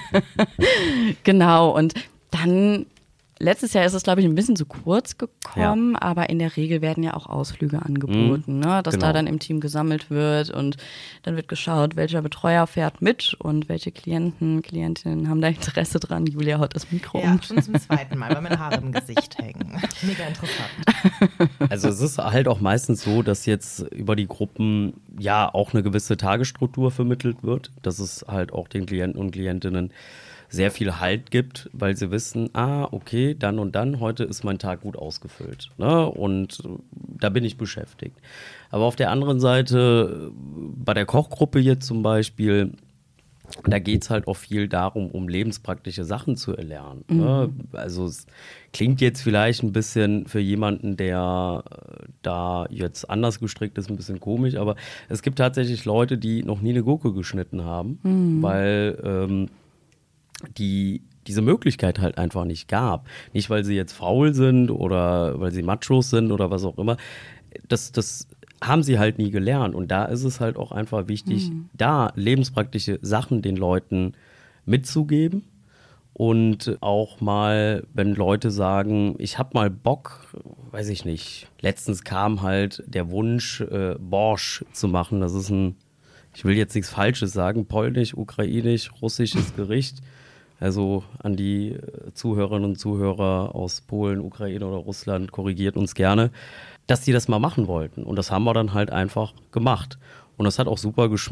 Genau, und dann letztes Jahr ist es, glaube ich, ein bisschen zu kurz gekommen, aber in der Regel werden ja auch Ausflüge angeboten, ne? Dass da dann im Team gesammelt wird und dann wird geschaut, welcher Betreuer fährt mit und welche Klientinnen haben da Interesse dran. Julia haut das Mikro um. Ja, schon zum 2. Mal, weil meine Haare im Gesicht hängen. Mega interessant. Also es ist halt auch meistens so, dass jetzt über die Gruppen ja auch eine gewisse Tagesstruktur vermittelt wird, dass es halt auch den Klienten und Klientinnen sehr viel Halt gibt, weil sie wissen, okay, dann und dann, heute ist mein Tag gut ausgefüllt, ne? Und da bin ich beschäftigt. Aber auf der anderen Seite, bei der Kochgruppe jetzt zum Beispiel, da geht es halt auch viel darum, um lebenspraktische Sachen zu erlernen. Ne? Also es klingt jetzt vielleicht ein bisschen für jemanden, der da jetzt anders gestrickt ist, ein bisschen komisch, aber es gibt tatsächlich Leute, die noch nie eine Gurke geschnitten haben, weil diese Möglichkeit halt einfach nicht gab. Nicht, weil sie jetzt faul sind oder weil sie Machos sind oder was auch immer. Das haben sie halt nie gelernt. Und da ist es halt auch einfach wichtig, da lebenspraktische Sachen den Leuten mitzugeben. Und auch mal, wenn Leute sagen, ich habe mal Bock, weiß ich nicht. Letztens kam halt der Wunsch, Borsch zu machen. Das ist ich will jetzt nichts Falsches sagen, polnisch, ukrainisch, russisches Gericht. Also an die Zuhörerinnen und Zuhörer aus Polen, Ukraine oder Russland, korrigiert uns gerne, dass die das mal machen wollten. Und das haben wir dann halt einfach gemacht. Und das hat auch super geschmeckt.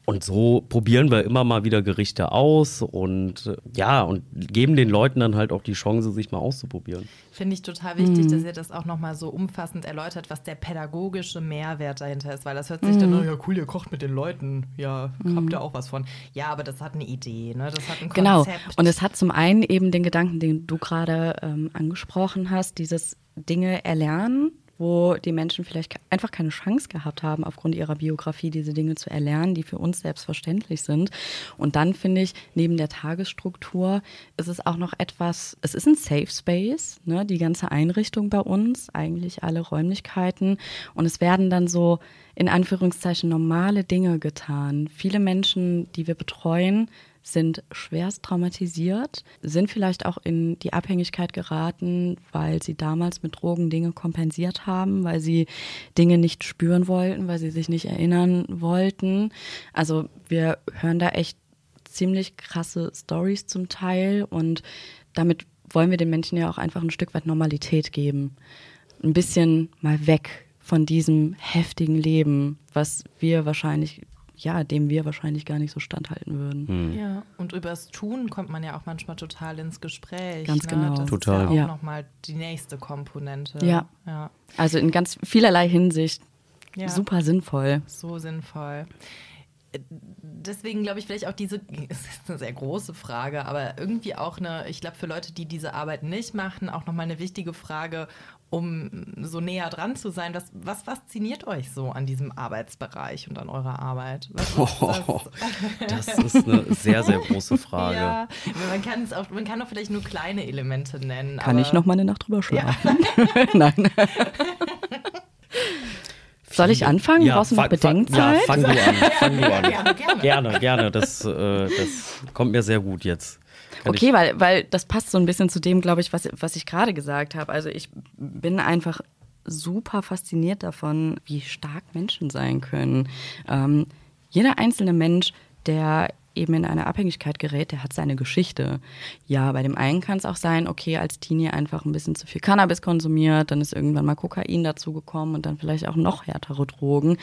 Und so probieren wir immer mal wieder Gerichte aus und und geben den Leuten dann halt auch die Chance, sich mal auszuprobieren. Finde ich total wichtig, dass ihr das auch nochmal so umfassend erläutert, was der pädagogische Mehrwert dahinter ist, weil das hört sich dann, ja cool, ihr kocht mit den Leuten, ja, habt ihr auch was von. Ja, aber das hat eine Idee, ne? Das hat ein Konzept. Genau, und es hat zum einen eben den Gedanken, den du gerade angesprochen hast, dieses Dinge erlernen, wo die Menschen vielleicht einfach keine Chance gehabt haben, aufgrund ihrer Biografie diese Dinge zu erlernen, die für uns selbstverständlich sind. Und dann finde ich, neben der Tagesstruktur ist es auch noch etwas, es ist ein Safe Space, ne, die ganze Einrichtung bei uns, eigentlich alle Räumlichkeiten. Und es werden dann so in Anführungszeichen normale Dinge getan. Viele Menschen, die wir betreuen, sind schwerst traumatisiert, sind vielleicht auch in die Abhängigkeit geraten, weil sie damals mit Drogen Dinge kompensiert haben, weil sie Dinge nicht spüren wollten, weil sie sich nicht erinnern wollten. Also wir hören da echt ziemlich krasse Storys zum Teil und damit wollen wir den Menschen ja auch einfach ein Stück weit Normalität geben. Ein bisschen mal weg von diesem heftigen Leben, was wir wahrscheinlich dem wir wahrscheinlich gar nicht so standhalten würden. Ja, und übers Tun kommt man ja auch manchmal total ins Gespräch. Ganz genau. Das total. ist ja auch nochmal die nächste Komponente. Ja. Also in ganz vielerlei Hinsicht super sinnvoll. So sinnvoll. Deswegen glaube ich vielleicht auch es ist eine sehr große Frage, aber irgendwie auch ich glaube für Leute, die diese Arbeit nicht machen, auch nochmal eine wichtige Frage, um so näher dran zu sein. Was fasziniert euch so an diesem Arbeitsbereich und an eurer Arbeit? Das ist eine sehr, sehr große Frage. Ja, man kann auch vielleicht nur kleine Elemente nennen. Kann ich noch mal eine Nacht drüber schlafen? Ja. Nein. Soll ich anfangen? Brauchst du noch Bedenkzeit? Ja, fang du an. Gerne. Gerne. Das kommt mir sehr gut jetzt. Okay, weil das passt so ein bisschen zu dem, glaube ich, was ich gerade gesagt habe. Also ich bin einfach super fasziniert davon, wie stark Menschen sein können. Jeder einzelne Mensch, der eben in eine Abhängigkeit gerät, der hat seine Geschichte. Ja, bei dem einen kann es auch sein, okay, als Teenie einfach ein bisschen zu viel Cannabis konsumiert, dann ist irgendwann mal Kokain dazugekommen und dann vielleicht auch noch härtere Drogen.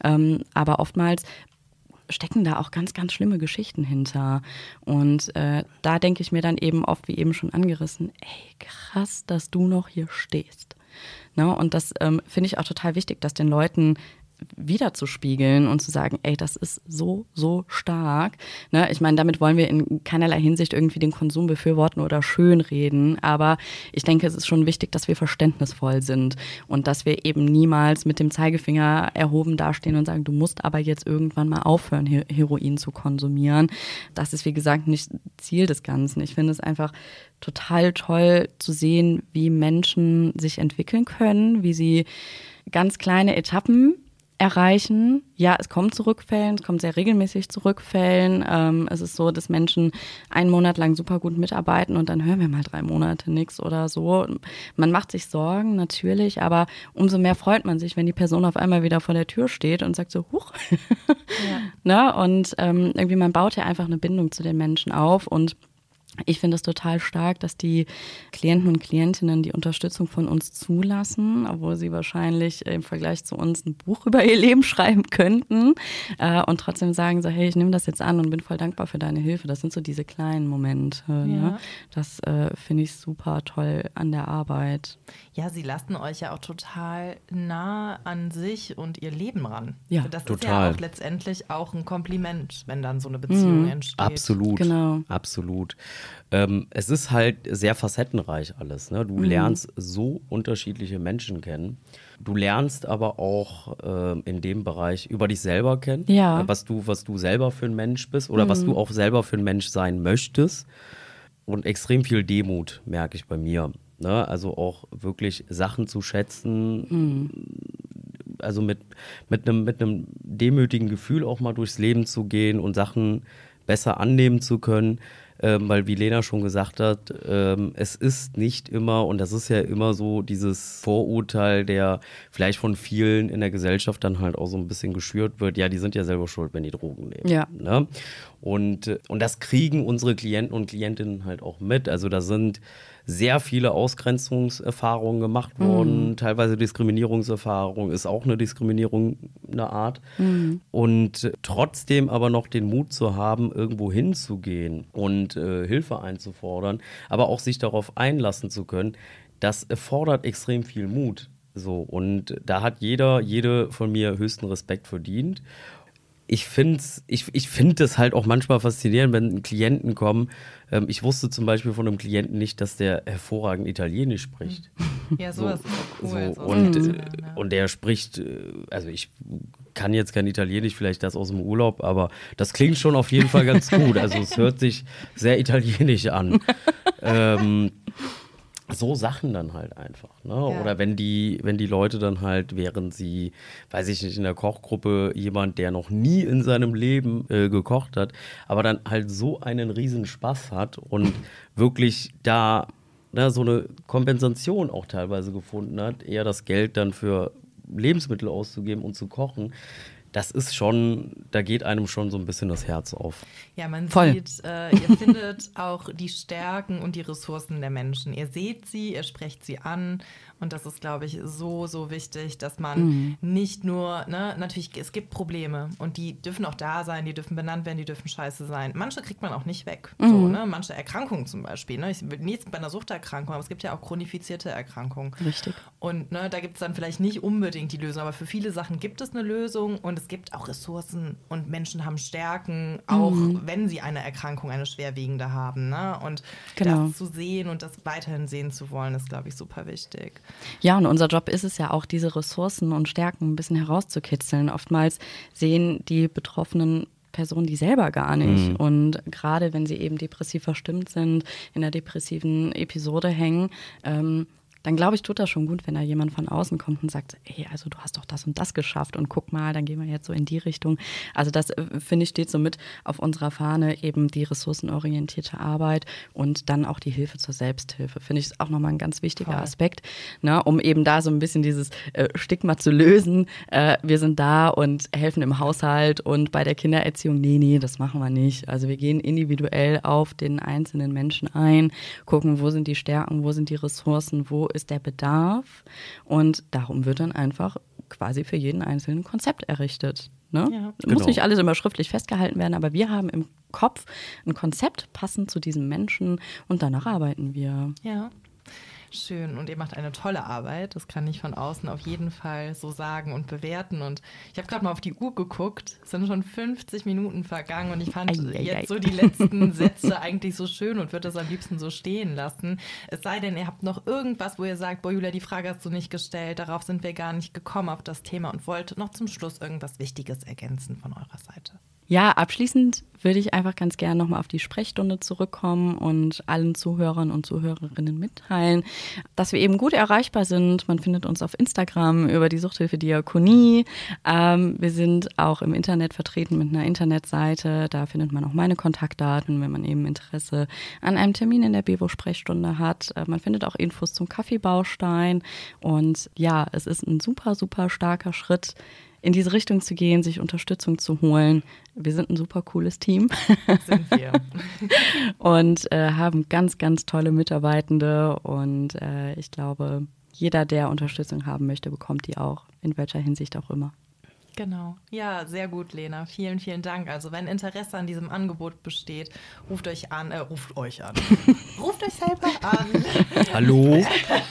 Aber oftmals stecken da auch ganz, ganz schlimme Geschichten hinter. Und da denke ich mir dann eben oft, wie eben schon angerissen, ey, krass, dass du noch hier stehst. Ne? Und das finde ich auch total wichtig, dass den Leuten wiederzuspiegeln und zu sagen, ey, das ist so, so stark. Ne? Ich meine, damit wollen wir in keinerlei Hinsicht irgendwie den Konsum befürworten oder schönreden, aber ich denke, es ist schon wichtig, dass wir verständnisvoll sind und dass wir eben niemals mit dem Zeigefinger erhoben dastehen und sagen, du musst aber jetzt irgendwann mal aufhören, Heroin zu konsumieren. Das ist, wie gesagt, nicht Ziel des Ganzen. Ich finde es einfach total toll zu sehen, wie Menschen sich entwickeln können, wie sie ganz kleine Etappen erreichen. Ja, es kommt zu Rückfällen, es kommt sehr regelmäßig zu Rückfällen. Es ist so, dass Menschen einen Monat lang super gut mitarbeiten und dann hören wir mal 3 Monate nichts oder so. Man macht sich Sorgen, natürlich, aber umso mehr freut man sich, wenn die Person auf einmal wieder vor der Tür steht und sagt so, huch. Ja. Ne? Und irgendwie man baut ja einfach eine Bindung zu den Menschen auf und ich finde es total stark, dass die Klienten und Klientinnen die Unterstützung von uns zulassen, obwohl sie wahrscheinlich im Vergleich zu uns ein Buch über ihr Leben schreiben könnten und trotzdem sagen so, hey, ich nehme das jetzt an und bin voll dankbar für deine Hilfe. Das sind so diese kleinen Momente. Ja. Ne? Das finde ich super toll an der Arbeit. Ja, sie lassen euch ja auch total nah an sich und ihr Leben ran. Ja, das total. Ist ja auch letztendlich auch ein Kompliment, wenn dann so eine Beziehung entsteht. Absolut, genau. Absolut. Es ist halt sehr facettenreich alles. Ne? Du lernst so unterschiedliche Menschen kennen. Du lernst aber auch in dem Bereich über dich selber kennen, was du selber für ein Mensch bist oder was du auch selber für ein Mensch sein möchtest. Und extrem viel Demut merke ich bei mir. Ne? Also auch wirklich Sachen zu schätzen, also mit einem demütigen Gefühl auch mal durchs Leben zu gehen und Sachen besser annehmen zu können. Weil, wie Lena schon gesagt hat, es ist nicht immer, und das ist ja immer so dieses Vorurteil, der vielleicht von vielen in der Gesellschaft dann halt auch so ein bisschen geschürt wird, ja, die sind ja selber schuld, wenn die Drogen nehmen. Ja. Ne? Und das kriegen unsere Klienten und Klientinnen halt auch mit. Also da sind sehr viele Ausgrenzungserfahrungen gemacht worden, teilweise Diskriminierungserfahrung ist auch eine Diskriminierung eine Art. Und trotzdem aber noch den Mut zu haben, irgendwo hinzugehen und Hilfe einzufordern, aber auch sich darauf einlassen zu können, das erfordert extrem viel Mut. So, und da hat jede von mir höchsten Respekt verdient. Ich finde es halt auch manchmal faszinierend, wenn Klienten kommen. Ich wusste zum Beispiel von einem Klienten nicht, dass der hervorragend Italienisch spricht. Ja, sowas ist auch cool. Und der spricht, also ich kann jetzt kein Italienisch, vielleicht das aus dem Urlaub, aber das klingt schon auf jeden Fall ganz gut. Also es hört sich sehr italienisch an. So Sachen dann halt einfach. Ne? Ja. Oder wenn die Leute dann halt, während sie, weiß ich nicht, in der Kochgruppe jemand, der noch nie in seinem Leben gekocht hat, aber dann halt so einen riesen Spaß hat und wirklich da so eine Kompensation auch teilweise gefunden hat, eher das Geld dann für Lebensmittel auszugeben und zu kochen. Das ist schon, da geht einem schon so ein bisschen das Herz auf. Ja, man sieht, ihr findet auch die Stärken und die Ressourcen der Menschen. Ihr seht sie, ihr sprecht sie an. Und das ist, glaube ich, so, so wichtig, dass man nicht nur, natürlich, es gibt Probleme und die dürfen auch da sein, die dürfen benannt werden, die dürfen scheiße sein. Manche kriegt man auch nicht weg. So, manche Erkrankungen zum Beispiel. Ich will nicht bei einer Suchterkrankung, aber es gibt ja auch chronifizierte Erkrankungen. Richtig. Und da gibt es dann vielleicht nicht unbedingt die Lösung, aber für viele Sachen gibt es eine Lösung und es gibt auch Ressourcen und Menschen haben Stärken, auch wenn sie eine Erkrankung, eine schwerwiegende haben. Ne? Und das zu sehen und das weiterhin sehen zu wollen, ist, glaube ich, super wichtig. Ja, und unser Job ist es ja auch, diese Ressourcen und Stärken ein bisschen herauszukitzeln. Oftmals sehen die betroffenen Personen die selber gar nicht. Und gerade wenn sie eben depressiv verstimmt sind, in der depressiven Episode hängen, dann glaube ich, tut das schon gut, wenn da jemand von außen kommt und sagt, hey, also du hast doch das und das geschafft und guck mal, dann gehen wir jetzt so in die Richtung. Also das, finde ich, steht so mit auf unserer Fahne, eben die ressourcenorientierte Arbeit und dann auch die Hilfe zur Selbsthilfe. Finde ich auch nochmal ein ganz wichtiger Aspekt, ne, um eben da so ein bisschen dieses Stigma zu lösen. Wir sind da und helfen im Haushalt und bei der Kindererziehung, nee, das machen wir nicht. Also wir gehen individuell auf den einzelnen Menschen ein, gucken, wo sind die Stärken, wo sind die Ressourcen, wo ist der Bedarf und darum wird dann einfach quasi für jeden einzelnen Konzept errichtet. Ne? Ja, muss nicht alles immer schriftlich festgehalten werden, aber wir haben im Kopf ein Konzept passend zu diesem Menschen und danach arbeiten wir. Ja. Schön, und ihr macht eine tolle Arbeit, das kann ich von außen auf jeden Fall so sagen und bewerten. Und ich habe gerade mal auf die Uhr geguckt, es sind schon 50 Minuten vergangen und ich fand jetzt so die letzten Sätze eigentlich so schön und würde das am liebsten so stehen lassen. Es sei denn, ihr habt noch irgendwas, wo ihr sagt, boah Julia, die Frage hast du nicht gestellt, darauf sind wir gar nicht gekommen auf das Thema und wollt noch zum Schluss irgendwas Wichtiges ergänzen von eurer Seite. Ja, abschließend würde ich einfach ganz gerne nochmal auf die Sprechstunde zurückkommen und allen Zuhörern und Zuhörerinnen mitteilen, dass wir eben gut erreichbar sind. Man findet uns auf Instagram über die Suchthilfe Diakonie. Wir sind auch im Internet vertreten mit einer Internetseite. Da findet man auch meine Kontaktdaten, wenn man eben Interesse an einem Termin in der BEWO-Sprechstunde hat. Man findet auch Infos zum Kaffeebaustein. Und ja, es ist ein super, super starker Schritt, in diese Richtung zu gehen, sich Unterstützung zu holen. Wir sind ein super cooles Team. Sind wir. Und haben ganz, ganz tolle Mitarbeitende. Und ich glaube, jeder, der Unterstützung haben möchte, bekommt die auch, in welcher Hinsicht auch immer. Genau. Ja, sehr gut, Lena. Vielen, vielen Dank. Also wenn Interesse an diesem Angebot besteht, ruft euch an. Ruft euch selber an. Hallo.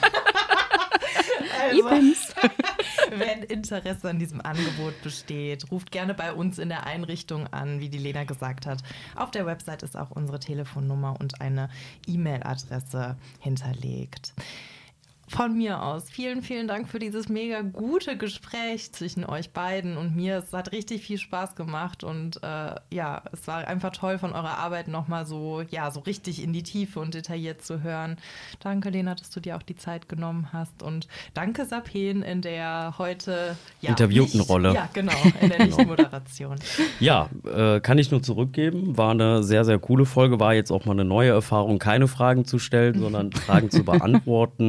Also, wenn Interesse an diesem Angebot besteht, ruft gerne bei uns in der Einrichtung an, wie die Lena gesagt hat. Auf der Website ist auch unsere Telefonnummer und eine E-Mail-Adresse hinterlegt. Von mir aus vielen, vielen Dank für dieses mega gute Gespräch zwischen euch beiden und mir. Es hat richtig viel Spaß gemacht und es war einfach toll, von eurer Arbeit nochmal so richtig in die Tiefe und detailliert zu hören. Danke, Lena, dass du dir auch die Zeit genommen hast und danke, Sapen, in der heute Interviewtenrolle. Ja, genau, in der Nicht-Moderation. Ja, kann ich nur zurückgeben. War eine sehr, sehr coole Folge. War jetzt auch mal eine neue Erfahrung, keine Fragen zu stellen, sondern Fragen zu beantworten.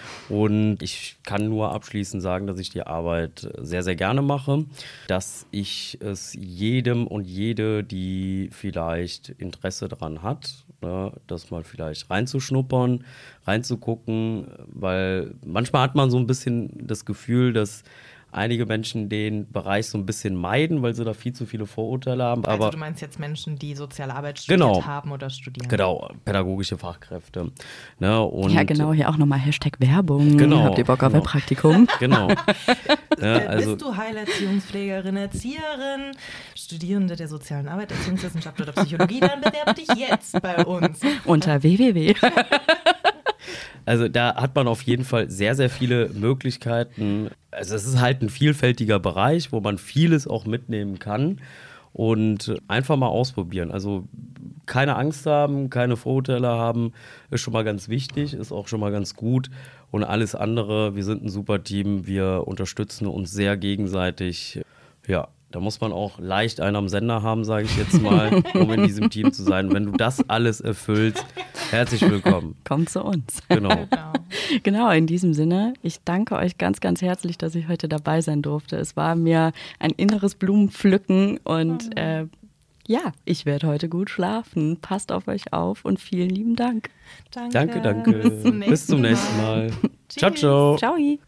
Und ich kann nur abschließend sagen, dass ich die Arbeit sehr, sehr gerne mache, dass ich es jedem und jede, die vielleicht Interesse daran hat, ne, das mal vielleicht reinzuschnuppern, reinzugucken, weil manchmal hat man so ein bisschen das Gefühl, dass einige Menschen den Bereich so ein bisschen meiden, weil sie da viel zu viele Vorurteile haben. Also Aber du meinst jetzt Menschen, die Soziale Arbeit studiert haben oder studieren? Genau, pädagogische Fachkräfte. Ne, und ja, genau, hier auch nochmal Hashtag Werbung. Genau, Habt ihr Bock auf genau. ein Praktikum? Genau. Ne, also, Bist du Heilerziehungspflegerin, Erzieherin, Studierende der Sozialen Arbeit, Erziehungswissenschaft oder Psychologie, dann bewerb dich jetzt bei uns. Unter www. Also da hat man auf jeden Fall sehr, sehr viele Möglichkeiten. Also es ist halt ein vielfältiger Bereich, wo man vieles auch mitnehmen kann und einfach mal ausprobieren. Also keine Angst haben, keine Vorurteile haben, ist schon mal ganz wichtig, ist auch schon mal ganz gut. Und alles andere, wir sind ein super Team, wir unterstützen uns sehr gegenseitig. Ja, da muss man auch leicht einen am Sender haben, sage ich jetzt mal, um in diesem Team zu sein. Wenn du das alles erfüllst, herzlich willkommen. Kommt zu uns. Genau. Genau, in diesem Sinne, ich danke euch ganz, ganz herzlich, dass ich heute dabei sein durfte. Es war mir ein inneres Blumenpflücken und ja, ich werde heute gut schlafen. Passt auf euch auf und vielen lieben Dank. Danke. Bis zum nächsten Mal. Ciao, ciao. Ciao.